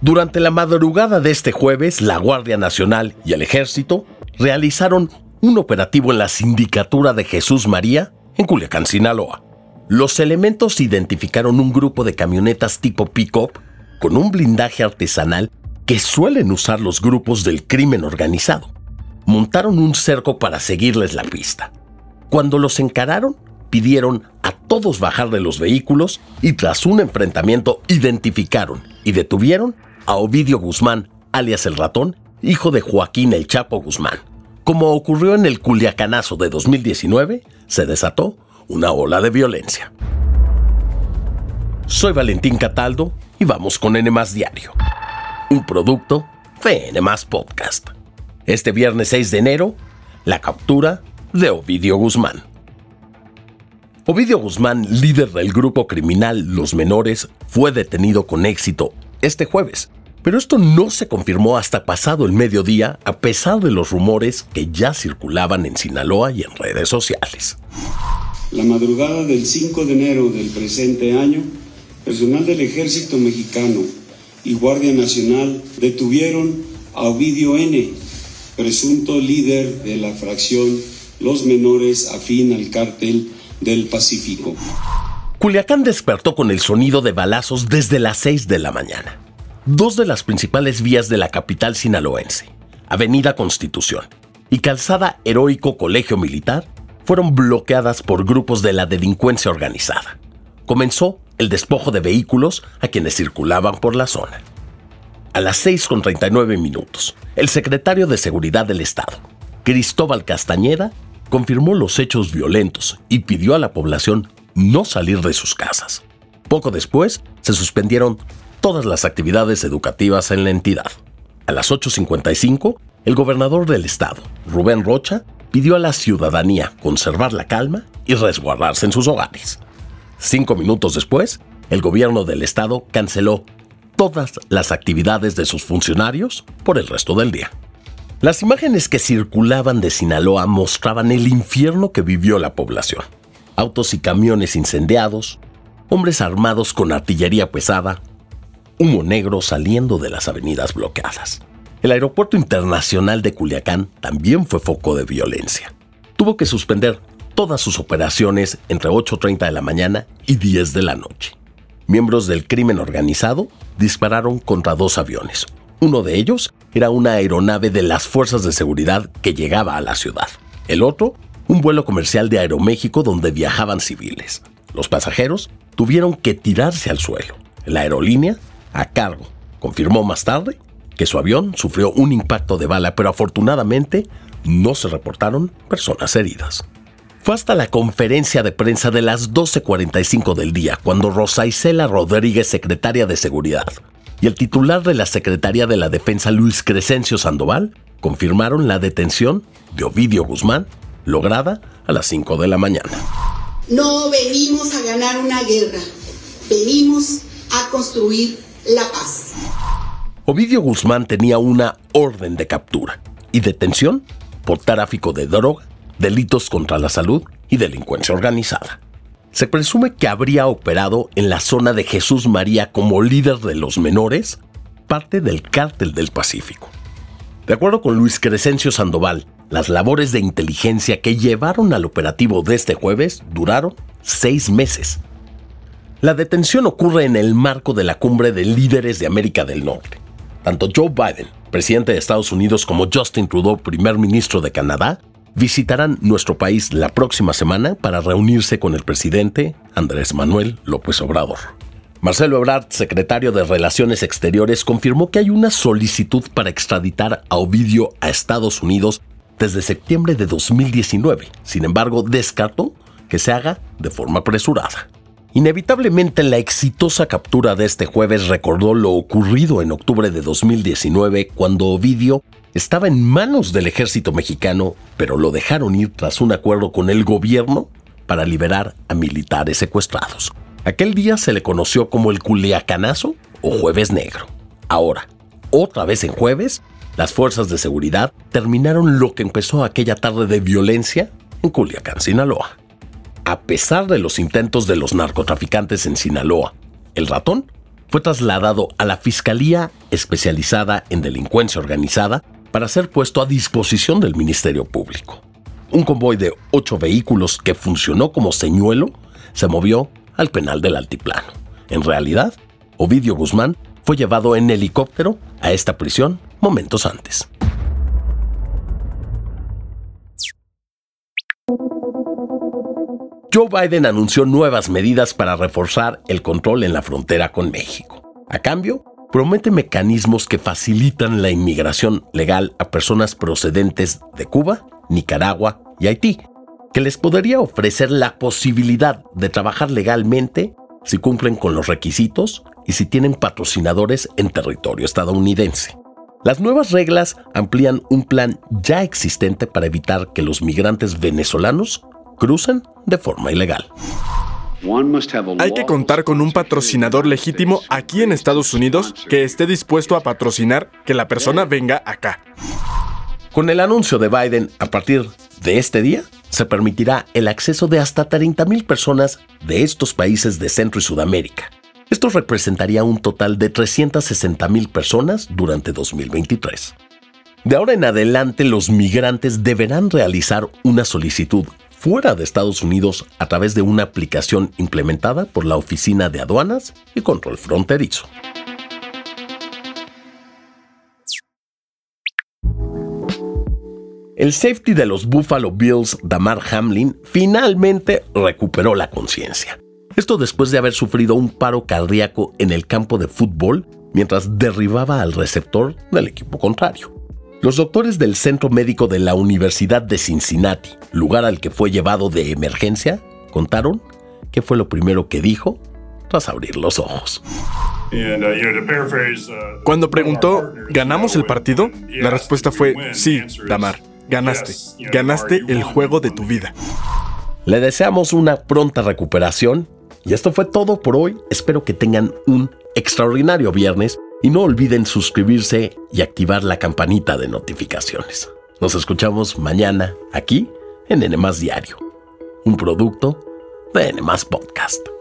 Durante la madrugada de este jueves, la Guardia Nacional y el Ejército realizaron un operativo en la sindicatura de Jesús María, en Culiacán, Sinaloa. Los elementos identificaron un grupo de camionetas tipo pick-up con un blindaje artesanal que suelen usar los grupos del crimen organizado. Montaron un cerco para seguirles la pista. Cuando los encararon, pidieron a todos bajar de los vehículos y tras un enfrentamiento identificaron y detuvieron a Ovidio Guzmán, alias El Ratón, hijo de Joaquín El Chapo Guzmán. Como ocurrió en el Culiacanazo de 2019, se desató una ola de violencia. Soy Valentín Cataldo y vamos con N+ Diario, un producto de N+ Podcast. Este viernes 6 de enero, la captura de Ovidio Guzmán. Ovidio Guzmán, líder del grupo criminal Los Menores, fue detenido con éxito este jueves, pero esto no se confirmó hasta pasado el mediodía, a pesar de los rumores que ya circulaban en Sinaloa y en redes sociales. La madrugada del 5 de enero del presente año, personal del Ejército Mexicano y Guardia Nacional detuvieron a Ovidio N., presunto líder de la fracción Los Menores afín al cártel del Pacífico. Culiacán despertó con el sonido de balazos desde las 6 de la mañana. Dos de las principales vías de la capital sinaloense, Avenida Constitución y Calzada Heroico Colegio Militar, fueron bloqueadas por grupos de la delincuencia organizada. Comenzó el despojo de vehículos a quienes circulaban por la zona. A las 6:39, el secretario de Seguridad del Estado, Cristóbal Castañeda, confirmó los hechos violentos y pidió a la población no salir de sus casas. Poco después, se suspendieron todas las actividades educativas en la entidad. A las 8:55, el gobernador del estado, Rubén Rocha, pidió a la ciudadanía conservar la calma y resguardarse en sus hogares. 5 minutos después, el gobierno del estado canceló todas las actividades de sus funcionarios por el resto del día. Las imágenes que circulaban de Sinaloa mostraban el infierno que vivió la población. Autos y camiones incendiados, hombres armados con artillería pesada, humo negro saliendo de las avenidas bloqueadas. El aeropuerto internacional de Culiacán también fue foco de violencia. Tuvo que suspender todas sus operaciones entre 8:30 de la mañana y 10 de la noche. Miembros del crimen organizado dispararon contra 2 aviones. Uno de ellos era una aeronave de las fuerzas de seguridad que llegaba a la ciudad. El otro, un vuelo comercial de Aeroméxico donde viajaban civiles. Los pasajeros tuvieron que tirarse al suelo. La aerolínea, a cargo, confirmó más tarde que su avión sufrió un impacto de bala, pero afortunadamente no se reportaron personas heridas. Fue hasta la conferencia de prensa de las 12:45 del día cuando Rosa Isela Rodríguez, secretaria de Seguridad, y el titular de la Secretaría de la Defensa, Luis Crescencio Sandoval, confirmaron la detención de Ovidio Guzmán, lograda a las 5 de la mañana. No venimos a ganar una guerra, venimos a construir la paz. Ovidio Guzmán tenía una orden de captura y detención por tráfico de droga, delitos contra la salud y delincuencia organizada. Se presume que habría operado en la zona de Jesús María como líder de Los Menores, parte del cártel del Pacífico. De acuerdo con Luis Crescencio Sandoval, las labores de inteligencia que llevaron al operativo de este jueves duraron 6 meses. La detención ocurre en el marco de la cumbre de líderes de América del Norte. Tanto Joe Biden, presidente de Estados Unidos, como Justin Trudeau, primer ministro de Canadá, visitarán nuestro país la próxima semana para reunirse con el presidente Andrés Manuel López Obrador. Marcelo Ebrard, secretario de Relaciones Exteriores, confirmó que hay una solicitud para extraditar a Ovidio a Estados Unidos desde septiembre de 2019. Sin embargo, descartó que se haga de forma apresurada. Inevitablemente, la exitosa captura de este jueves recordó lo ocurrido en octubre de 2019, cuando Ovidio estaba en manos del ejército mexicano, pero lo dejaron ir tras un acuerdo con el gobierno para liberar a militares secuestrados. Aquel día se le conoció como el Culiacanazo o Jueves Negro. Ahora, otra vez en jueves, las fuerzas de seguridad terminaron lo que empezó aquella tarde de violencia en Culiacán, Sinaloa. A pesar de los intentos de los narcotraficantes en Sinaloa, El Ratón fue trasladado a la Fiscalía Especializada en Delincuencia Organizada para ser puesto a disposición del Ministerio Público. Un convoy de 8 vehículos que funcionó como señuelo se movió al penal del Altiplano. En realidad, Ovidio Guzmán fue llevado en helicóptero a esta prisión momentos antes. Joe Biden anunció nuevas medidas para reforzar el control en la frontera con México. A cambio, promete mecanismos que facilitan la inmigración legal a personas procedentes de Cuba, Nicaragua y Haití, que les podría ofrecer la posibilidad de trabajar legalmente si cumplen con los requisitos y si tienen patrocinadores en territorio estadounidense. Las nuevas reglas amplían un plan ya existente para evitar que los migrantes venezolanos crucen de forma ilegal. Hay que contar con un patrocinador legítimo aquí en Estados Unidos que esté dispuesto a patrocinar que la persona venga acá. Con el anuncio de Biden, a partir de este día, se permitirá el acceso de hasta 30,000 personas de estos países de Centro y Sudamérica. Esto representaría un total de 360,000 personas durante 2023. De ahora en adelante, los migrantes deberán realizar una solicitud fuera de Estados Unidos a través de una aplicación implementada por la Oficina de Aduanas y Control Fronterizo. El safety de los Buffalo Bills, Damar Hamlin, finalmente recuperó la conciencia. Esto después de haber sufrido un paro cardíaco en el campo de fútbol mientras derribaba al receptor del equipo contrario. Los doctores del Centro Médico de la Universidad de Cincinnati, lugar al que fue llevado de emergencia, contaron qué fue lo primero que dijo tras abrir los ojos. Cuando preguntó, ¿ganamos el partido? La respuesta fue, sí, Damar, ganaste. Ganaste el juego de tu vida. Le deseamos una pronta recuperación y esto fue todo por hoy. Espero que tengan un extraordinario viernes y no olviden suscribirse y activar la campanita de notificaciones. Nos escuchamos mañana aquí en N+ Diario, un producto de N+ Podcast.